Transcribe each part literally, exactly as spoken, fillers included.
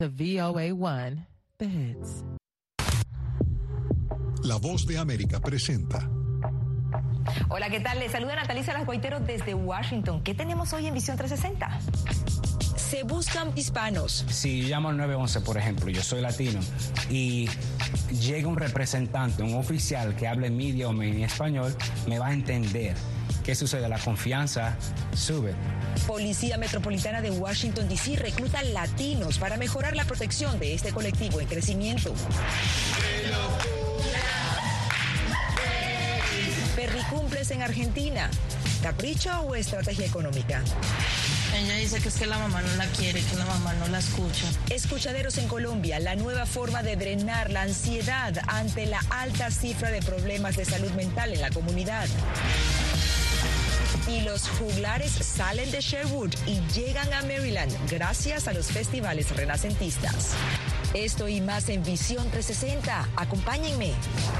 The V O A one, the hits. La Voz de América presenta. Hola, ¿qué tal? Les saluda Natalicia Las Guaiteros desde Washington. ¿Qué tenemos hoy en Visión trescientos sesenta? Se buscan hispanos. Si llamo al nueve once, por ejemplo, yo soy latino, y llega un representante, un oficial que hable mi idioma en español, me va a entender. ¿Qué sucede? La confianza sube. Policía Metropolitana de Washington, D C recluta latinos para mejorar la protección de este colectivo en crecimiento. Perricumples en Argentina. ¿Capricho o estrategia económica? Ella dice que es que la mamá no la quiere, que la mamá no la escucha. Escuchaderos en Colombia, la nueva forma de drenar la ansiedad ante la alta cifra de problemas de salud mental en la comunidad. Y los juglares salen de Sherwood y llegan a Maryland gracias a los festivales renacentistas. Esto y más en Visión trescientos sesenta. Acompáñenme.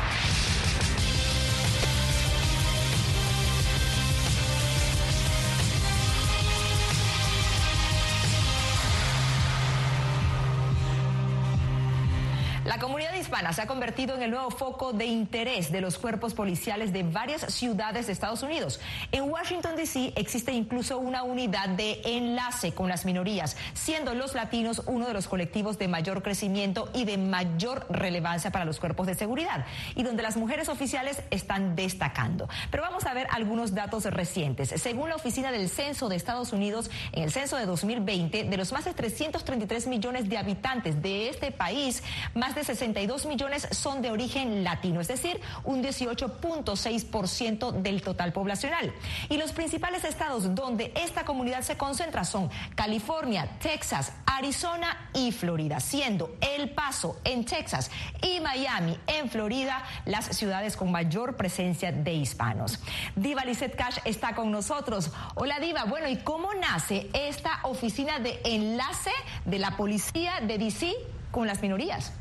La comunidad hispana se ha convertido en el nuevo foco de interés de los cuerpos policiales de varias ciudades de Estados Unidos. En Washington, D C existe incluso una unidad de enlace con las minorías, siendo los latinos uno de los colectivos de mayor crecimiento y de mayor relevancia para los cuerpos de seguridad, y donde las mujeres oficiales están destacando. Pero vamos a ver algunos datos recientes. Según la Oficina del Censo de Estados Unidos, en el censo de dos mil veinte, de los más de trescientos treinta y tres millones de habitantes de este país, más de sesenta y dos millones son de origen latino, es decir, un dieciocho punto seis por ciento del total poblacional. Y los principales estados donde esta comunidad se concentra son California, Texas, Arizona y Florida, siendo El Paso en Texas y Miami en Florida las ciudades con mayor presencia de hispanos. Diva Lizette Cash está con nosotros. Hola, Diva. Bueno, ¿y cómo nace esta oficina de enlace de la policía de D C con las minorías?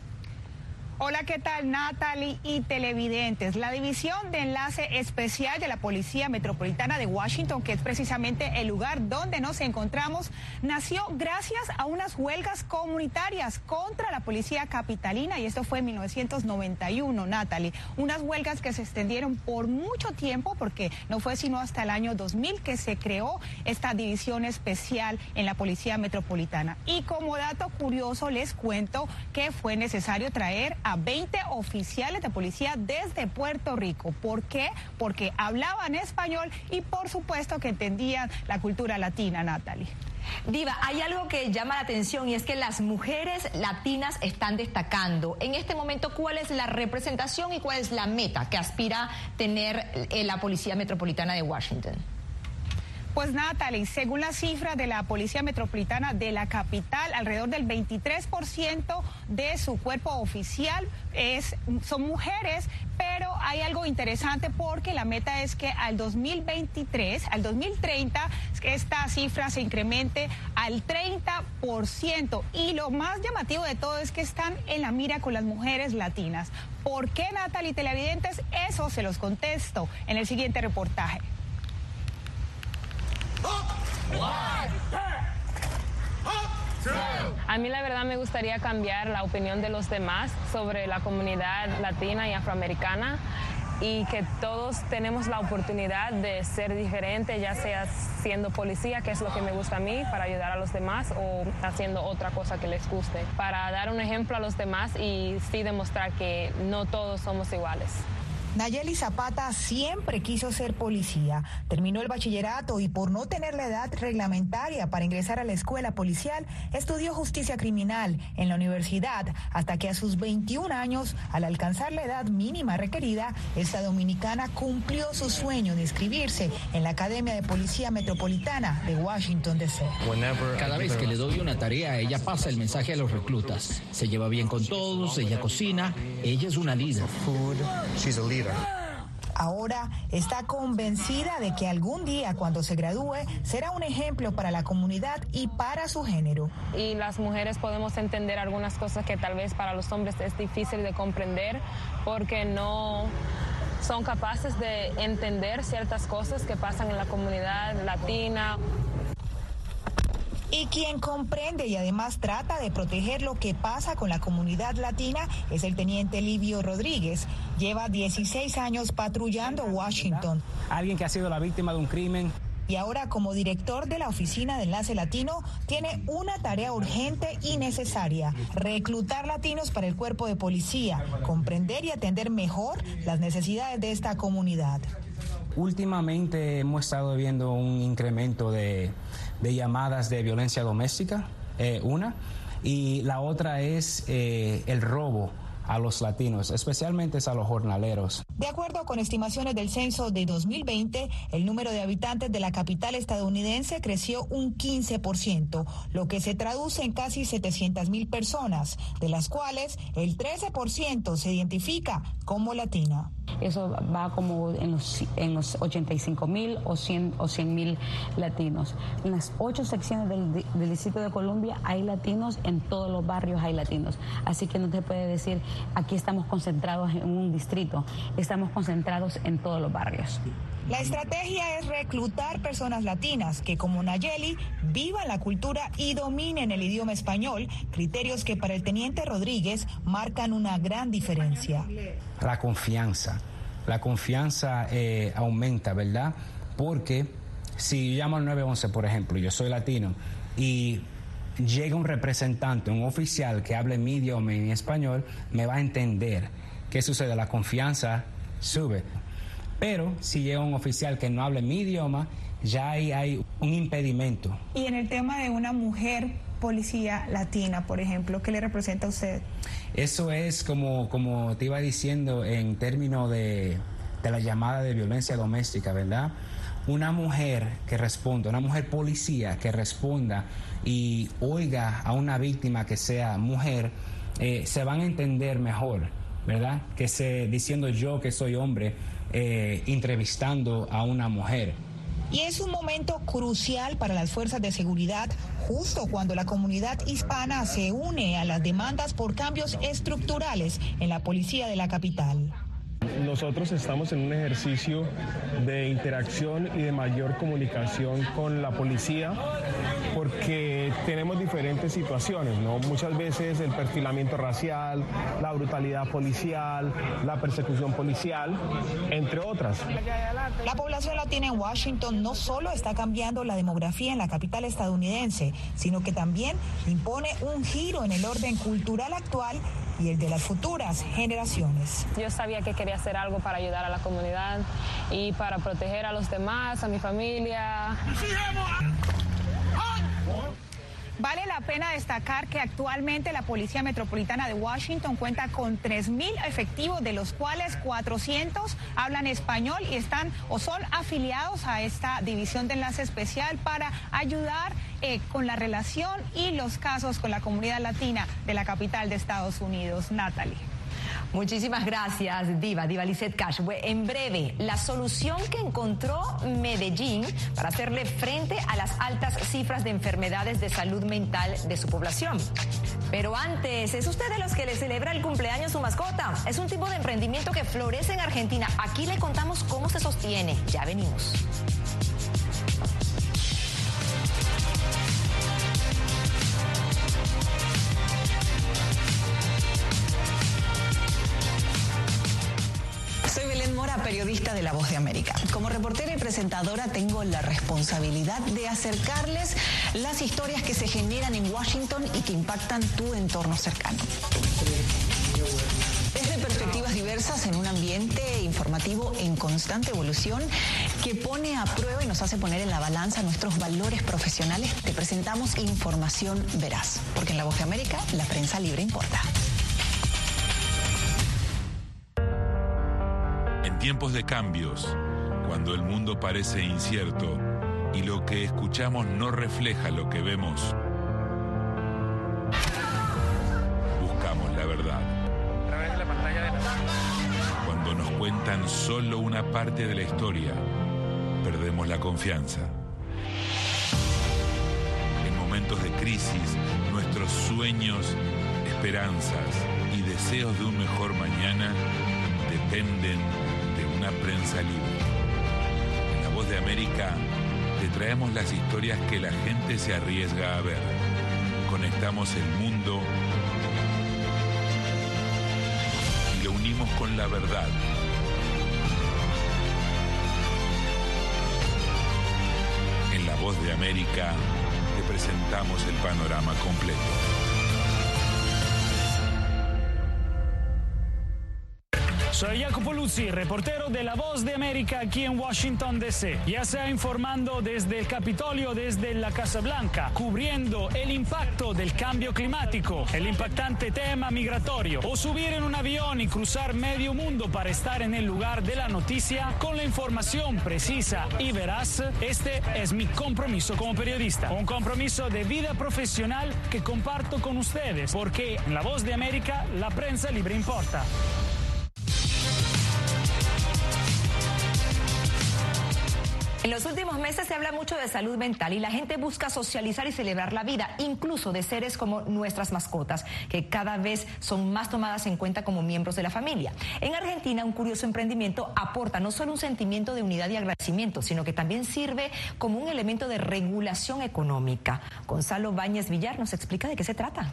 Hola, ¿qué tal, Natalie y televidentes? La División de Enlace Especial de la Policía Metropolitana de Washington, que es precisamente el lugar donde nos encontramos, nació gracias a unas huelgas comunitarias contra la policía capitalina, y esto fue en mil novecientos noventa y uno, Natalie. Unas huelgas que se extendieron por mucho tiempo, porque no fue sino hasta el año dos mil que se creó esta división especial en la Policía Metropolitana. Y como dato curioso, les cuento que fue necesario traer a a veinte oficiales de policía desde Puerto Rico. ¿Por qué? Porque hablaban español y por supuesto que entendían la cultura latina, Natalie. Diva, hay algo que llama la atención y es que las mujeres latinas están destacando. En este momento, ¿cuál es la representación y cuál es la meta que aspira tener la Policía Metropolitana de Washington? Pues, Natalie, según la cifra de la Policía Metropolitana de la capital, alrededor del veintitrés por ciento de su cuerpo oficial es, son mujeres, pero hay algo interesante porque la meta es que al dos mil veintitrés, al dos mil treinta, esta cifra se incremente al treinta por ciento. Y lo más llamativo de todo es que están en la mira con las mujeres latinas. ¿Por qué, Natalie, televidentes? Eso se los contesto en el siguiente reportaje. A mí la verdad me gustaría cambiar la opinión de los demás sobre la comunidad latina y afroamericana, y que todos tenemos la oportunidad de ser diferentes, ya sea siendo policía, que es lo que me gusta a mí, para ayudar a los demás, o haciendo otra cosa que les guste, para dar un ejemplo a los demás y sí demostrar que no todos somos iguales. Nayeli Zapata siempre quiso ser policía. Terminó el bachillerato y por no tener la edad reglamentaria para ingresar a la escuela policial, estudió justicia criminal en la universidad hasta que a sus veintiún años, al alcanzar la edad mínima requerida, esta dominicana cumplió su sueño de inscribirse en la Academia de Policía Metropolitana de Washington, D C Cada vez que le doy una tarea, ella pasa el mensaje a los reclutas. Se lleva bien con todos, ella cocina, ella es una líder. Ahora está convencida de que algún día, cuando se gradúe, será un ejemplo para la comunidad y para su género. Y las mujeres podemos entender algunas cosas que tal vez para los hombres es difícil de comprender, porque no son capaces de entender ciertas cosas que pasan en la comunidad latina. Y quien comprende y además trata de proteger lo que pasa con la comunidad latina es el teniente Livio Rodríguez. Lleva dieciséis años patrullando Washington. Alguien que ha sido la víctima de un crimen. Y ahora, como director de la Oficina de Enlace Latino, tiene una tarea urgente y necesaria: reclutar latinos para el cuerpo de policía, comprender y atender mejor las necesidades de esta comunidad. Últimamente hemos estado viendo un incremento de, de llamadas de violencia doméstica, eh, una, y la otra es eh, el robo a los latinos, especialmente a los jornaleros. De acuerdo con estimaciones del censo de dos mil veinte, el número de habitantes de la capital estadounidense creció un quince por ciento, lo que se traduce en casi setecientas mil personas, de las cuales el trece por ciento se identifica como latina. Eso va como en los, en los ochenta y cinco mil o cien mil latinos. En las ocho secciones del, del Distrito de Columbia hay latinos, en todos los barrios hay latinos. Así que no se puede decir, aquí estamos concentrados en un distrito, estamos concentrados en todos los barrios. La estrategia es reclutar personas latinas que, como Nayeli, vivan la cultura y dominen el idioma español, criterios que para el teniente Rodríguez marcan una gran diferencia. La confianza. La confianza eh, aumenta, ¿verdad? Porque si yo llamo al nueve once, por ejemplo, yo soy latino, y llega un representante, un oficial que hable mi idioma en español, me va a entender. ¿Qué sucede? La confianza sube. Pero si llega un oficial que no hable mi idioma, ya hay, hay un impedimento. Y en el tema de una mujer policía latina, por ejemplo, ¿qué le representa a usted? Eso es como, como te iba diciendo en términos de, de la llamada de violencia doméstica, ¿verdad? Una mujer que responda, una mujer policía que responda y oiga a una víctima que sea mujer, eh, se van a entender mejor, ¿verdad? Que se, diciendo yo que soy hombre, eh, entrevistando a una mujer. Y es un momento crucial para las fuerzas de seguridad, justo cuando la comunidad hispana se une a las demandas por cambios estructurales en la policía de la capital. Nosotros estamos en un ejercicio de interacción y de mayor comunicación con la policía porque tenemos diferentes situaciones, ¿no? Muchas veces el perfilamiento racial, la brutalidad policial, la persecución policial, entre otras. La población latina en Washington no solo está cambiando la demografía en la capital estadounidense, sino que también impone un giro en el orden cultural actual y el de las futuras generaciones. Yo sabía que quería hacer algo para ayudar a la comunidad y para proteger a los demás, a mi familia. Vale la pena destacar que actualmente la Policía Metropolitana de Washington cuenta con tres mil efectivos, de los cuales cuatrocientos hablan español y están o son afiliados a esta división de enlace especial para ayudar eh, con la relación y los casos con la comunidad latina de la capital de Estados Unidos. Natalie. Muchísimas gracias, Diva, Diva Lizeth Cash. En breve, la solución que encontró Medellín para hacerle frente a las altas cifras de enfermedades de salud mental de su población. Pero antes, ¿es usted de los que le celebra el cumpleaños su mascota? Es un tipo de emprendimiento que florece en Argentina. Aquí le contamos cómo se sostiene. Ya venimos. Periodista de La Voz de América. Como reportera y presentadora tengo la responsabilidad de acercarles las historias que se generan en Washington y que impactan tu entorno cercano. Desde perspectivas diversas en un ambiente informativo en constante evolución que pone a prueba y nos hace poner en la balanza nuestros valores profesionales, te presentamos información veraz, porque en La Voz de América la prensa libre importa. En tiempos de cambios, cuando el mundo parece incierto y lo que escuchamos no refleja lo que vemos, buscamos la verdad. Cuando nos cuentan solo una parte de la historia, perdemos la confianza. En momentos de crisis, nuestros sueños, esperanzas y deseos de un mejor mañana dependen de una prensa libre. En La Voz de América Te traemos las historias que la gente se arriesga a ver. Conectamos el mundo y lo unimos con la verdad. En La Voz de América te presentamos el panorama completo. Soy Jacopo Luzzi, reportero de La Voz de América aquí en Washington, D C Ya sea informando desde el Capitolio, desde la Casa Blanca, cubriendo el impacto del cambio climático, el impactante tema migratorio, o subir en un avión y cruzar medio mundo para estar en el lugar de la noticia con la información precisa y veraz, este es mi compromiso como periodista. Un compromiso de vida profesional que comparto con ustedes, porque en La Voz de América la prensa libre importa. En los últimos meses se habla mucho de salud mental y la gente busca socializar y celebrar la vida, incluso de seres como nuestras mascotas, que cada vez son más tomadas en cuenta como miembros de la familia. En Argentina, un curioso emprendimiento aporta no solo un sentimiento de unidad y agradecimiento, sino que también sirve como un elemento de regulación económica. Gonzalo Báñez Villar nos explica de qué se trata.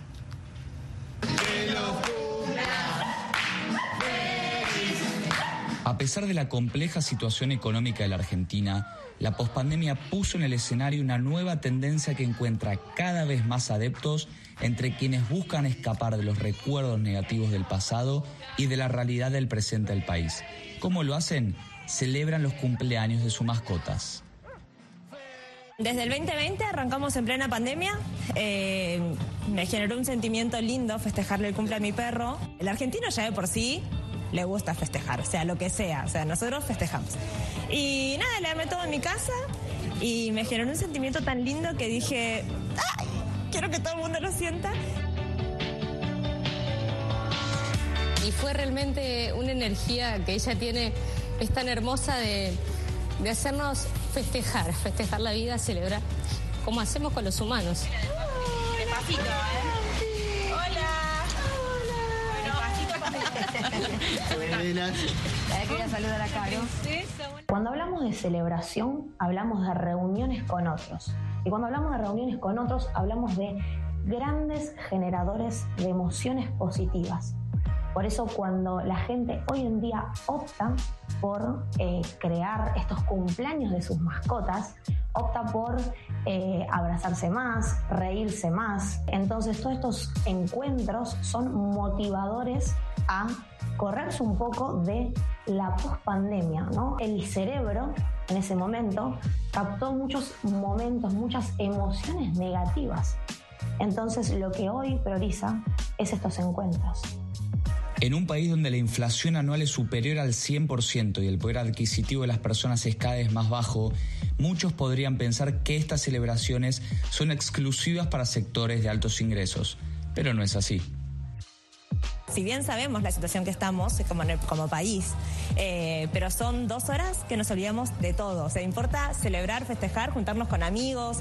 A pesar de la compleja situación económica de la Argentina, la pospandemia puso en el escenario una nueva tendencia que encuentra cada vez más adeptos entre quienes buscan escapar de los recuerdos negativos del pasado y de la realidad del presente del país. ¿Cómo lo hacen? Celebran los cumpleaños de sus mascotas. Desde el veinte veinte arrancamos en plena pandemia, eh, me generó un sentimiento lindo festejarle el cumple a mi perro. El argentino ya de por sí le gusta festejar, o sea, lo que sea, o sea, nosotros festejamos. Y nada, le armé todo en mi casa y me generó un sentimiento tan lindo que dije, ¡ay! Quiero que todo el mundo lo sienta. Y fue realmente una energía que ella tiene, es tan hermosa de, de hacernos festejar, festejar la vida, celebrar, como hacemos con los humanos. Despacito, ¿eh? Hola. Buenas. Quería saludar a Caro. Cuando hablamos de celebración, hablamos de reuniones con otros. Y cuando hablamos de reuniones con otros, hablamos de grandes generadores de emociones positivas. Por eso cuando la gente hoy en día opta por eh, crear estos cumpleaños de sus mascotas, opta por eh, abrazarse más, reírse más. Entonces todos estos encuentros son motivadores a correrse un poco de la pospandemia, ¿no? El cerebro en ese momento captó muchos momentos, muchas emociones negativas. Entonces lo que hoy prioriza es estos encuentros. En un país donde la inflación anual es superior al cien por ciento y el poder adquisitivo de las personas es cada vez más bajo, muchos podrían pensar que estas celebraciones son exclusivas para sectores de altos ingresos, pero no es así. Si bien sabemos la situación que estamos como, como país, eh, pero son dos horas que nos olvidamos de todo. O sea, importa celebrar, festejar, juntarnos con amigos.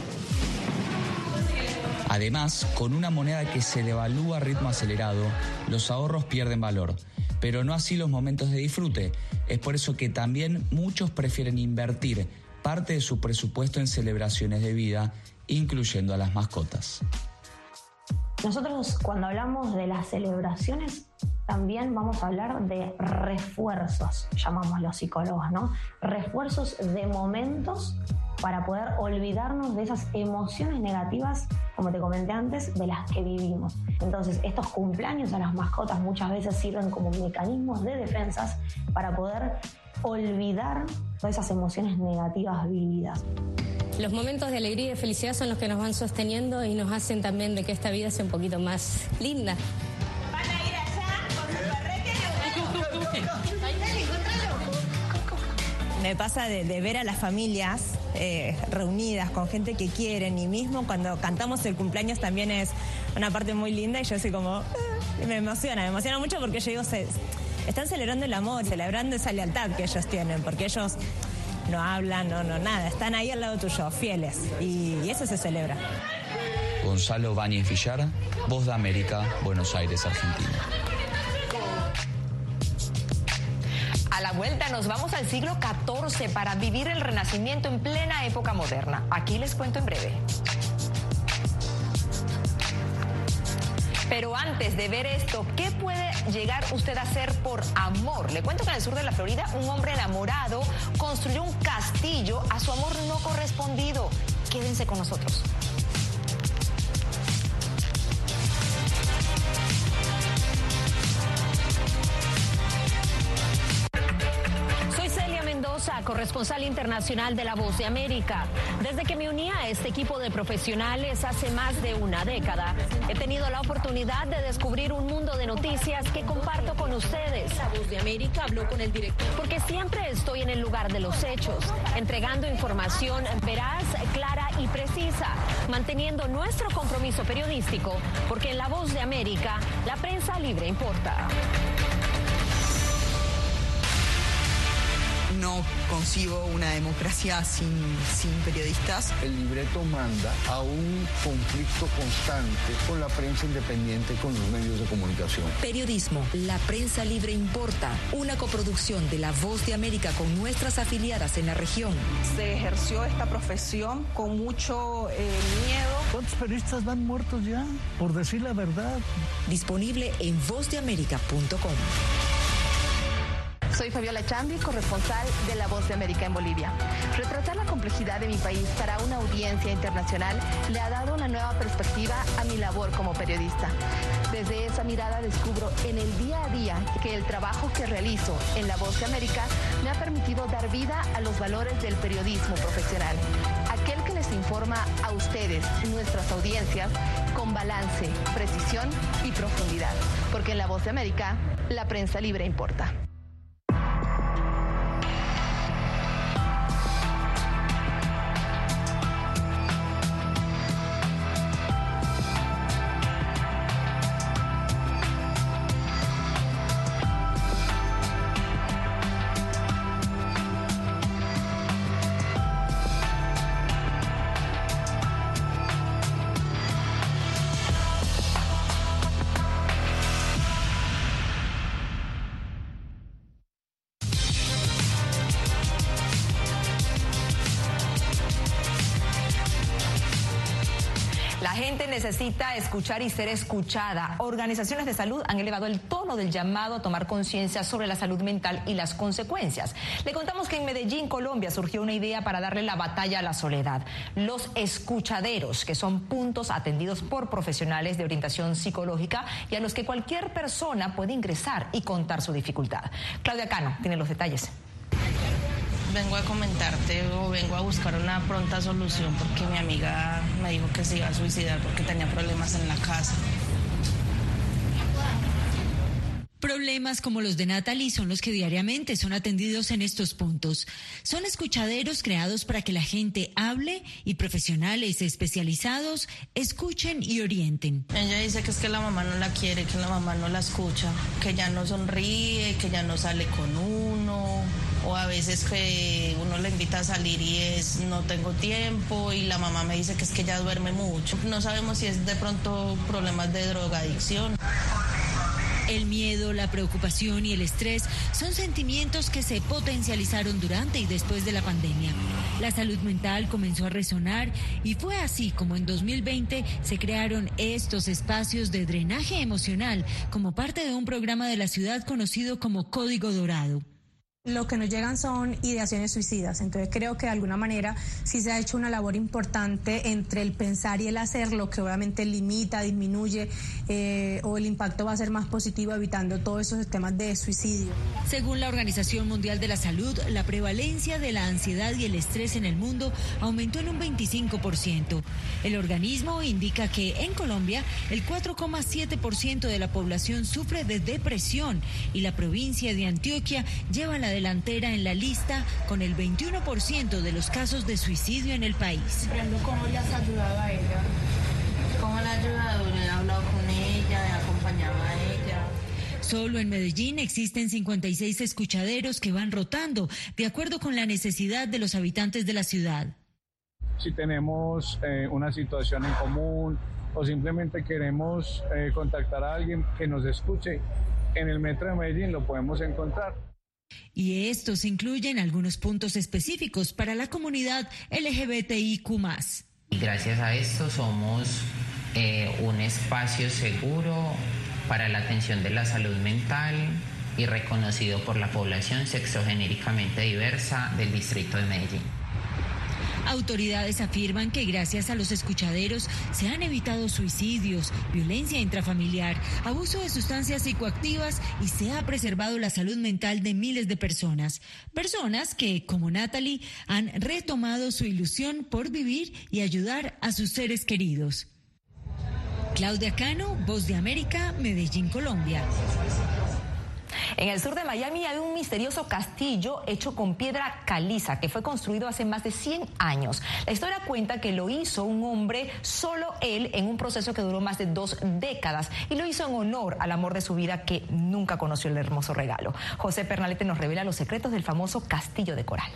Además, con una moneda que se devalúa a ritmo acelerado, los ahorros pierden valor, pero no así los momentos de disfrute. Es por eso que también muchos prefieren invertir parte de su presupuesto en celebraciones de vida, incluyendo a las mascotas. Nosotros cuando hablamos de las celebraciones también vamos a hablar de refuerzos, llamamos los psicólogos, ¿no? Refuerzos de momentos para poder olvidarnos de esas emociones negativas, como te comenté antes, de las que vivimos. Entonces, estos cumpleaños a las mascotas muchas veces sirven como mecanismos de defensas para poder olvidar todas esas emociones negativas vividas. Los momentos de alegría y de felicidad son los que nos van sosteniendo y nos hacen también de que esta vida sea un poquito más linda. ¿Van a ir allá con su perrete? Me pasa de, de ver a las familias eh, reunidas con gente que quieren, y mismo cuando cantamos el cumpleaños también es una parte muy linda y yo soy como, eh, me emociona, me emociona mucho porque yo digo, se, están celebrando el amor, celebrando esa lealtad que ellos tienen, porque ellos no hablan, no, no, nada, están ahí al lado tuyo, fieles, y, y eso se celebra. Gonzalo Báñez Villar, Voz de América, Buenos Aires, Argentina. A la vuelta nos vamos al siglo catorce para vivir el Renacimiento en plena época moderna. Aquí les cuento en breve. Pero antes de ver esto, ¿qué puede llegar usted a hacer por amor? Le cuento que en el sur de la Florida, un hombre enamorado construyó un castillo a su amor no correspondido. Quédense con nosotros. Corresponsal internacional de La Voz de América. Desde que me uní a este equipo de profesionales hace más de una década, he tenido la oportunidad de descubrir un mundo de noticias que comparto con ustedes. La Voz de América habló con el director. Porque siempre estoy en el lugar de los hechos, entregando información veraz, clara y precisa, manteniendo nuestro compromiso periodístico, porque en La Voz de América, la prensa libre importa. No concibo una democracia sin, sin periodistas. El libreto manda a un conflicto constante con la prensa independiente, con los medios de comunicación. Periodismo, la prensa libre importa. Una coproducción de La Voz de América con nuestras afiliadas en la región. Se ejerció esta profesión con mucho eh, miedo. ¿Cuántos periodistas van muertos ya? Por decir la verdad. Disponible en voz de américa punto com. Soy Fabiola Chambi, corresponsal de La Voz de América en Bolivia. Retratar la complejidad de mi país para una audiencia internacional le ha dado una nueva perspectiva a mi labor como periodista. Desde esa mirada descubro en el día a día que el trabajo que realizo en La Voz de América me ha permitido dar vida a los valores del periodismo profesional. Aquel que les informa a ustedes, nuestras audiencias, con balance, precisión y profundidad. Porque en La Voz de América, la prensa libre importa. La gente necesita escuchar y ser escuchada. Organizaciones de salud han elevado el tono del llamado a tomar conciencia sobre la salud mental y las consecuencias. Le contamos que en Medellín, Colombia, surgió una idea para darle la batalla a la soledad. Los escuchaderos, que son puntos atendidos por profesionales de orientación psicológica y a los que cualquier persona puede ingresar y contar su dificultad. Claudia Cano tiene los detalles. Vengo a comentarte o vengo a buscar una pronta solución porque mi amiga me dijo que se iba a suicidar porque tenía problemas en la casa. Problemas como los de Natalie son los que diariamente son atendidos en estos puntos. Son escuchaderos creados para que la gente hable y profesionales especializados escuchen y orienten. Ella dice que es que la mamá no la quiere, que la mamá no la escucha, que ya no sonríe, que ya no sale con uno, o a veces que uno le invita a salir y es no tengo tiempo y la mamá me dice que es que ella duerme mucho. No sabemos si es de pronto problemas de drogadicción. El miedo, la preocupación y el estrés son sentimientos que se potencializaron durante y después de la pandemia. La salud mental comenzó a resonar y fue así como en dos mil veinte se crearon estos espacios de drenaje emocional como parte de un programa de la ciudad conocido como Código Dorado. Lo que nos llegan son ideaciones suicidas, entonces creo que de alguna manera sí se ha hecho una labor importante entre el pensar y el hacer, lo que obviamente limita, disminuye eh, o el impacto va a ser más positivo evitando todos esos temas de suicidio. Según la Organización Mundial de la Salud, la prevalencia de la ansiedad y el estrés en el mundo aumentó en un veinticinco por ciento. El organismo indica que en Colombia el cuatro coma siete por ciento de la población sufre de depresión y la provincia de Antioquia lleva la delantera en la lista con el veintiuno por ciento de los casos de suicidio en el país. ¿Cómo le has ayudado a ella? ¿Cómo le ha ayudado? Le he hablado con ella, he acompañado a ella. Solo en Medellín existen cincuenta y seis escuchaderos que van rotando de acuerdo con la necesidad de los habitantes de la ciudad. Si tenemos eh, una situación en común o simplemente queremos eh, contactar a alguien que nos escuche, en el metro de Medellín lo podemos encontrar. Y estos incluyen algunos puntos específicos para la comunidad L G B T I Q más. Y gracias a esto somos eh, un espacio seguro para la atención de la salud mental y reconocido por la población sexogenéricamente diversa del distrito de Medellín. Autoridades afirman que gracias a los escuchaderos se han evitado suicidios, violencia intrafamiliar, abuso de sustancias psicoactivas y se ha preservado la salud mental de miles de personas. Personas que, como Natalie, han retomado su ilusión por vivir y ayudar a sus seres queridos. Claudia Cano, Voz de América, Medellín, Colombia. En el sur de Miami hay un misterioso castillo hecho con piedra caliza que fue construido hace más de cien años. La historia cuenta que lo hizo un hombre, solo él, en un proceso que duró más de dos décadas y lo hizo en honor al amor de su vida que nunca conoció el hermoso regalo. José Pernalete nos revela los secretos del famoso castillo de coral.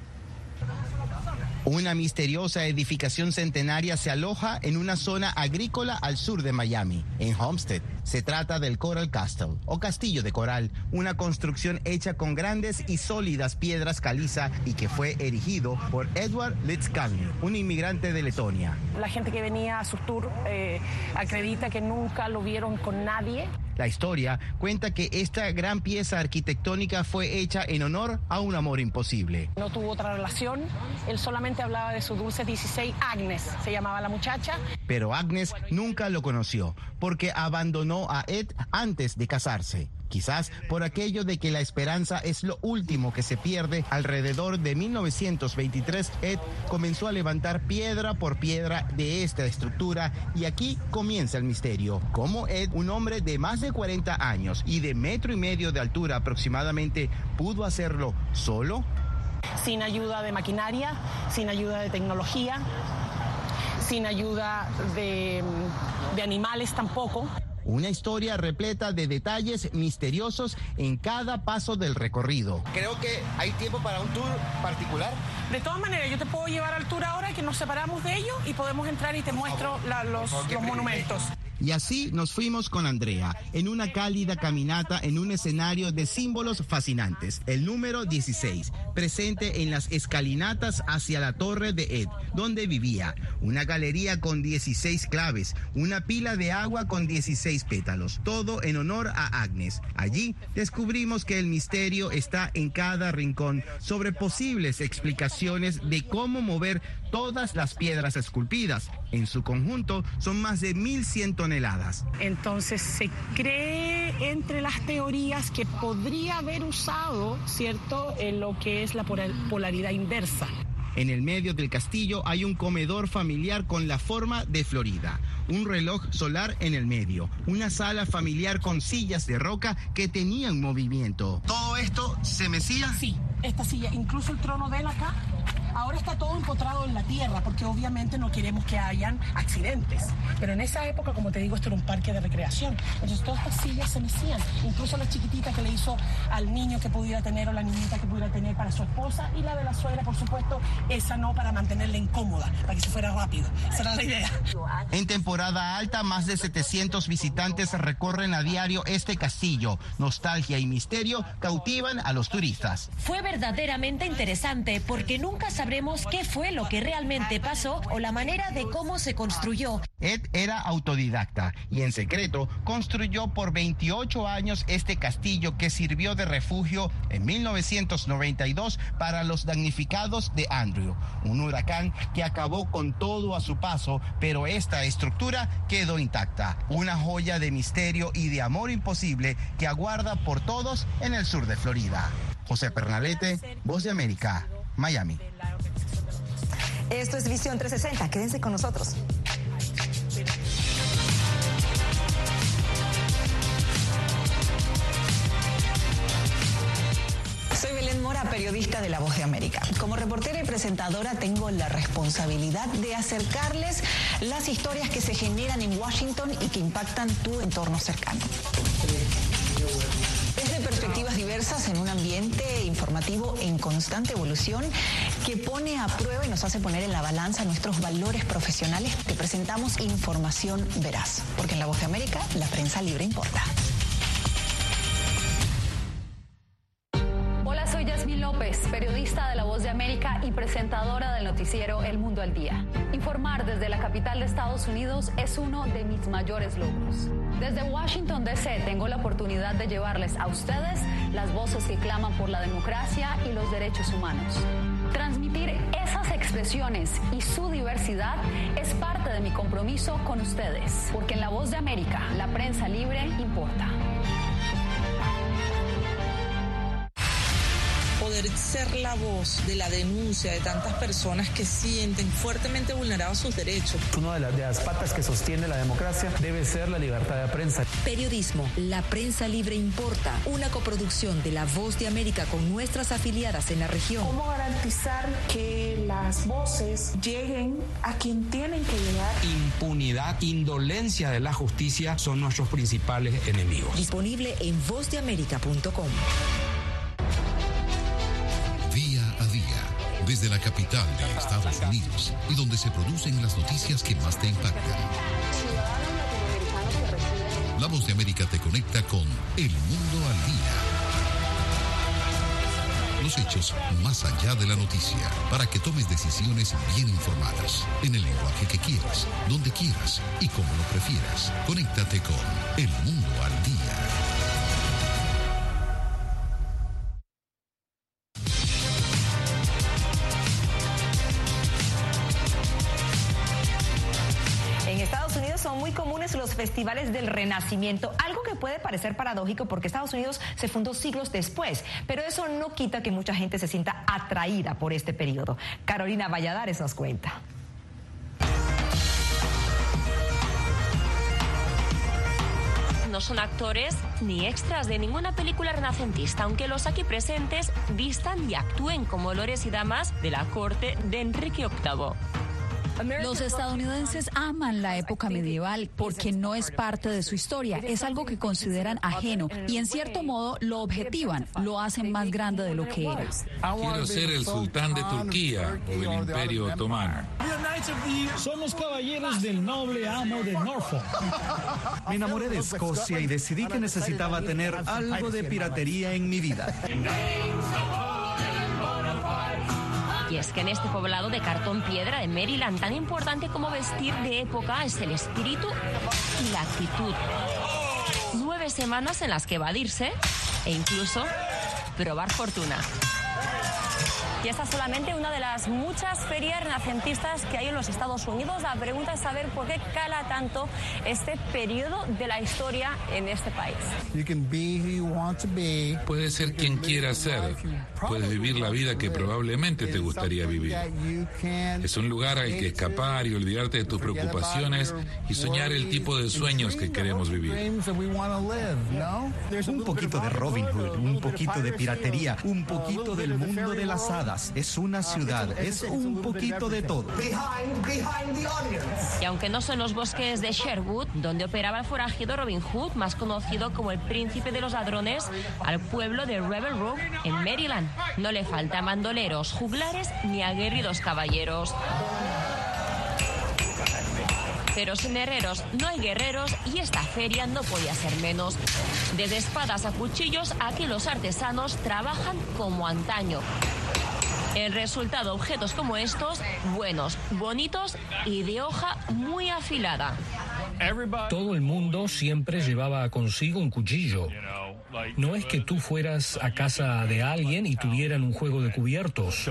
Una misteriosa edificación centenaria se aloja en una zona agrícola al sur de Miami, en Homestead. Se trata del Coral Castle, o Castillo de Coral, una construcción hecha con grandes y sólidas piedras caliza y que fue erigido por Edward Litzkalny, un inmigrante de Letonia. La gente que venía a su tour eh, acredita que nunca lo vieron con nadie. La historia cuenta que esta gran pieza arquitectónica fue hecha en honor a un amor imposible. No tuvo otra relación, él solamente hablaba de su dulce dieciséis, Agnes, se llamaba la muchacha. Pero Agnes nunca lo conoció porque abandonó a Ed antes de casarse. Quizás por aquello de que la esperanza es lo último que se pierde. Alrededor de mil novecientos veintitrés, Ed comenzó a levantar piedra por piedra de esta estructura y aquí comienza el misterio. ¿Cómo Ed, un hombre de más de cuarenta años y de metro y medio de altura aproximadamente, pudo hacerlo solo? Sin ayuda de maquinaria, sin ayuda de tecnología, sin ayuda de, de animales tampoco. Una historia repleta de detalles misteriosos en cada paso del recorrido. Creo que hay tiempo para un tour particular. De todas maneras, yo te puedo llevar al tour ahora que nos separamos de ellos y podemos entrar y te muestro la, los, los monumentos. Y así nos fuimos con Andrea en una cálida caminata en un escenario de símbolos fascinantes. El número dieciséis, presente en las escalinatas hacia la torre de Ed, donde vivía. Una galería con dieciséis claves, una pila de agua con dieciséis pétalos, todo en honor a Agnes. Allí descubrimos que el misterio está en cada rincón sobre posibles explicaciones de cómo mover todas las piedras esculpidas. En su conjunto son más de mil cien toneladas. Entonces se cree entre las teorías que podría haber usado, ¿cierto?, en lo que es la polaridad inversa. En el medio del castillo hay un comedor familiar con la forma de Florida, un reloj solar en el medio, una sala familiar con sillas de roca que tenían movimiento. ¿Todo esto se mecía? Sí, esta silla, incluso el trono de él acá. Ahora está todo empotrado en la tierra porque obviamente no queremos que hayan accidentes. Pero en esa época, como te digo, esto era un parque de recreación. Entonces todas estas sillas se mecían. Incluso la chiquitita que le hizo al niño que pudiera tener o la niñita que pudiera tener para su esposa y la de la suegra, por supuesto, esa no, para mantenerla incómoda, para que se fuera rápido. Esa era la idea. En temporada alta, más de setecientos visitantes recorren a diario este castillo. Nostalgia y misterio cautivan a los turistas. Fue verdaderamente interesante porque nunca sabremos qué fue lo que realmente pasó o la manera de cómo se construyó. Ed era autodidacta y en secreto construyó por veintiocho años este castillo que sirvió de refugio en mil novecientos noventa y dos para los damnificados de Andrew, un huracán que acabó con todo a su paso, pero esta estructura quedó intacta. Una joya de misterio y de amor imposible que aguarda por todos en el sur de Florida. José Pernalete, Voz de América, Miami. Esto es Visión trescientos sesenta. Quédense con nosotros. Soy Belén Mora, periodista de La Voz de América. Como reportera y presentadora tengo la responsabilidad de acercarles las historias que se generan en Washington y que impactan tu entorno cercano. Desde perspectivas diversas en un ambiente informativo en constante evolución que pone a prueba y nos hace poner en la balanza nuestros valores profesionales, te presentamos información veraz, porque en La Voz de América la prensa libre importa. Hola, soy periodista de La Voz de América y presentadora del noticiero El Mundo al Día. Informar desde la capital de Estados Unidos es uno de mis mayores logros. Desde Washington, D C tengo la oportunidad de llevarles a ustedes las voces que claman por la democracia y los derechos humanos. Transmitir esas expresiones y su diversidad es parte de mi compromiso con ustedes, porque en La Voz de América, la prensa libre importa. Poder ser la voz de la denuncia de tantas personas que sienten fuertemente vulnerados sus derechos. Una de las, de las patas que sostiene la democracia debe ser la libertad de prensa. Periodismo, la prensa libre importa, una coproducción de La Voz de América con nuestras afiliadas en la región. ¿Cómo garantizar que las voces lleguen a quien tienen que llegar? Impunidad, indolencia de la justicia son nuestros principales enemigos. Disponible en voz de américa punto com. Desde la capital de Estados Unidos y donde se producen las noticias que más te impactan. La Voz de América te conecta con El Mundo al Día. Los hechos más allá de la noticia, para que tomes decisiones bien informadas, en el lenguaje que quieras, donde quieras y como lo prefieras. Conéctate con El Mundo al Día. Son muy comunes los festivales del Renacimiento, algo que puede parecer paradójico porque Estados Unidos se fundó siglos después, pero eso no quita que mucha gente se sienta atraída por este periodo. Carolina Valladares nos cuenta. No son actores ni extras de ninguna película renacentista, aunque los aquí presentes vistan y actúen como lores y damas de la corte de Enrique octavo. Los estadounidenses aman la época medieval porque no es parte de su historia, es algo que consideran ajeno y en cierto modo lo objetivan, lo hacen más grande de lo que era. Quiero ser el sultán de Turquía o del Imperio Otomano. Somos caballeros del noble amo de Norfolk. Me enamoré de Escocia y decidí que necesitaba tener algo de piratería en mi vida. Y es que en este poblado de cartón piedra de Maryland, tan importante como vestir de época es el espíritu y la actitud. Nueve semanas en las que evadirse e incluso probar fortuna. Y esta es solamente una de las muchas ferias renacentistas que hay en los Estados Unidos. La pregunta es saber por qué cala tanto este periodo de la historia en este país. Puedes ser quien quieras ser. Puedes vivir la vida que probablemente te gustaría vivir. Es un lugar al que escapar y olvidarte de tus preocupaciones y soñar el tipo de sueños que queremos vivir. Un poquito de Robin Hood, un poquito de piratería, un poquito del mundo de las hadas. Es una ciudad, es un poquito de todo. Y aunque no son los bosques de Sherwood, donde operaba el forajido Robin Hood, más conocido como el príncipe de los ladrones, al pueblo de Rebel Rock, en Maryland, no le faltan bandoleros, juglares ni aguerridos caballeros. Pero sin herreros no hay guerreros y esta feria no podía ser menos. Desde espadas a cuchillos, aquí los artesanos trabajan como antaño. El resultado, objetos como estos, buenos, bonitos y de hoja muy afilada. Todo el mundo siempre llevaba consigo un cuchillo. No es que tú fueras a casa de alguien y tuvieran un juego de cubiertos.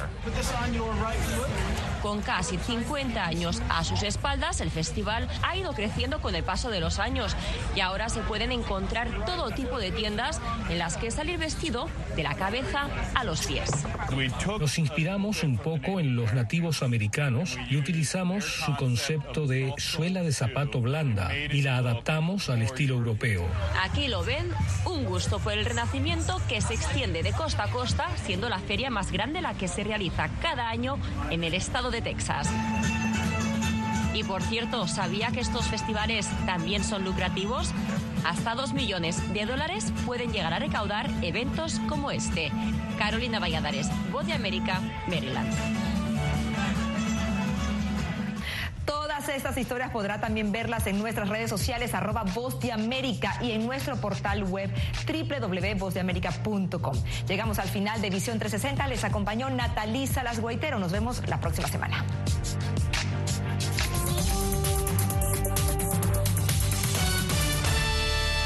Con casi cincuenta años a sus espaldas, el festival ha ido creciendo con el paso de los años y ahora se pueden encontrar todo tipo de tiendas en las que salir vestido de la cabeza a los pies. Nos inspiramos un poco en los nativos americanos y utilizamos su concepto de suela de zapato blanda y la adaptamos al estilo europeo. Aquí lo ven, un gusto por el Renacimiento que se extiende de costa a costa, siendo la feria más grande la que se realiza cada año en el estado de Texas. Y por cierto, ¿sabía que estos festivales también son lucrativos? Hasta dos millones de dólares pueden llegar a recaudar eventos como este. Carolina Valladares, Voz de América, Maryland. Todas Todas estas historias podrá también verlas en nuestras redes sociales, arroba Voz de América, y en nuestro portal web doble u doble u doble u punto voz de américa punto com. Llegamos al final de Visión trescientos sesenta. Les acompañó Natalí Salas Guaitero. Nos vemos la próxima semana.